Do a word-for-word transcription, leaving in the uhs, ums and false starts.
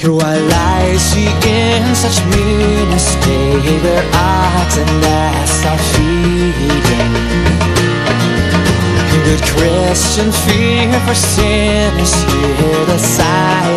Through our lives she in such meanness stay where ox and ass are feeding. Good Christian fear for sin is here the sign